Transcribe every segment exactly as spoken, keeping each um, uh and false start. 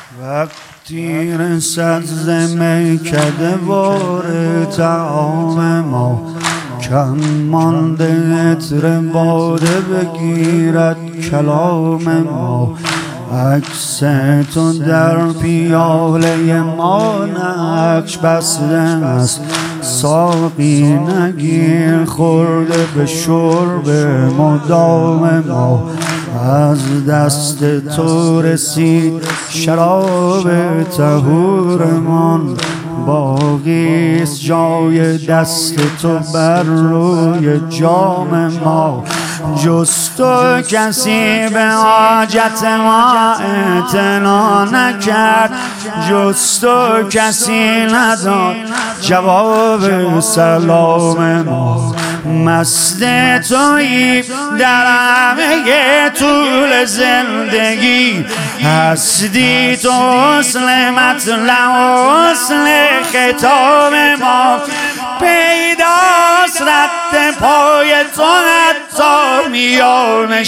وقتی رسد ز میکده بار طعام ما، کم مانده عطر باده بگیرد کلام ما. عکس تو در پیاله ما نقش بسته است، ساقی نگیر خورده به شرب مدام ما. از دست تو رسید شراب طهورمان، باقیست جای دست تو بر روی جام ما. جز تو کسی به حاجت ما اعتنا نکرد، جز تو کسی نداد جواب سلام ما. مست تویی در همه طول زندگی، هستی تو اصل مطلع و اصل ختام ما. پیداست رد پای تو حتی میان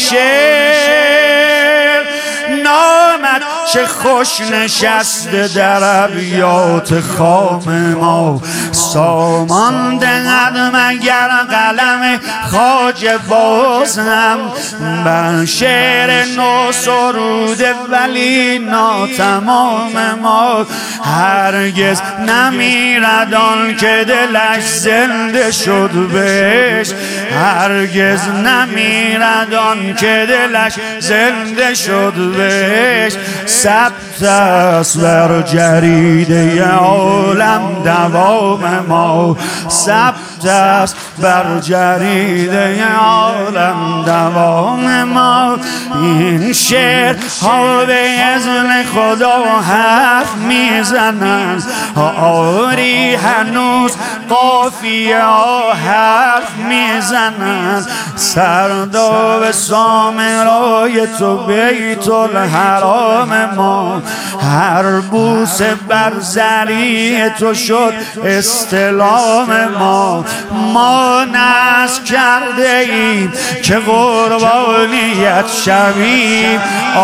شعر، نامت چه خوش نشسته در ابیات خام ما. سامان دهد مگر قلم خواجه بازم، بر شعر نو سروده ولی ناتمام ما. هرگز نمیرد آن که دلش زنده شد بهش، هرگز نمیرد آن که دلش زنده شد بهش. ثبت است بر جریده عالم دوام ما، ثبت است بر جریده عالم دوام ما. این شعر ها به اذن خدا حرف میزنند، آری هنوز قافیه ها حرف میزنند. سرداب سامرای تو بیت الحرام ما، هر بوس بر زری تو شد استلام ما. ما نذر کرده ایم که قربانیت شویم،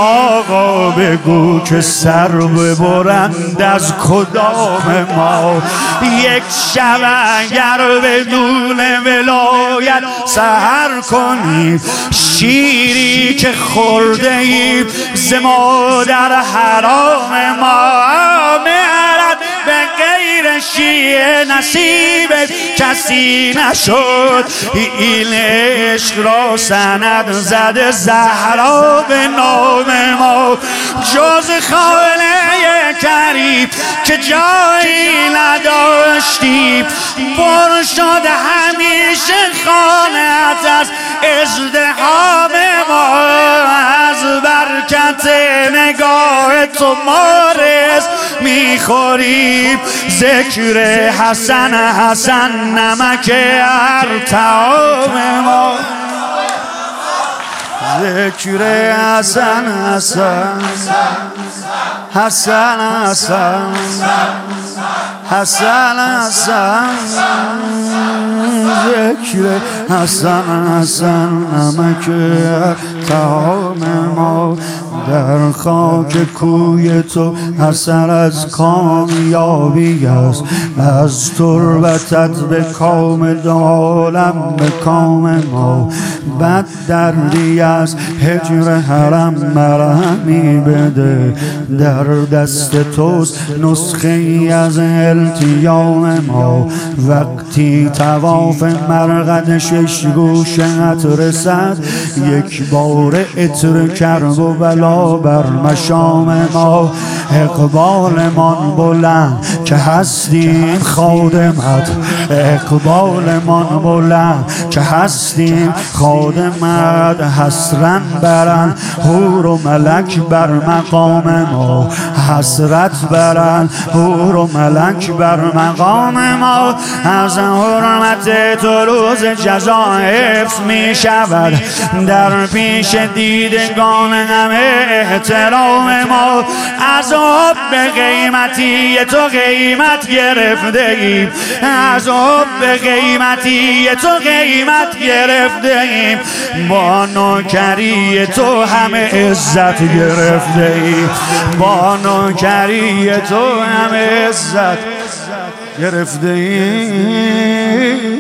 آقا بگو که سر ببرند از کدام ما. یک شب اگر بدون ولایت سحر کنیم، شیری که خورده ایم ز مادر حرام ما. مهرت به غیر شیعه نصیب کسی نشد، این عشق را سند زده زهرا به نام ما. جز خانه کریم که جایی نداشتیم، پر شد همیشه خانت از ازدحام ما. از برکت نگاه تو ما رزق میخوریم، ذکر حسن حسن نمک هر طعام ما. ذکر حسن حسن حسن حسن حسن حسن، ذکر حسن حسن نمک طعام ما. در خاک کوی تو اثر از کامیابی است، از تربتت به کام دو عالم به کام ما. بد دردی از هجر حرم مرهمی بده، در دست توست نسخه ای از التیام ما. وقتی طواف مرقد شش گوشت رسد، یک بار عطر کرب و بلا بر مشام ما. اقبالمان بلند که هستیم خادمت، اقبالمان بلند که هستیم خادمت. حسرت برن حور و ملک بر مقام ما، حسرت برن حور و ملک بر مقام ما. از حرمت تو روز جزا حفظ می شود، در پیش دیدگان همه احترام ما. از حب قیمتی تو قیمت گرفته ایم، از حب قیمتی تو قیمت گرفته ایم، با نوکری تو همه عزت گرفته ایم، با نوکری تو همه عزت گرفته ایم.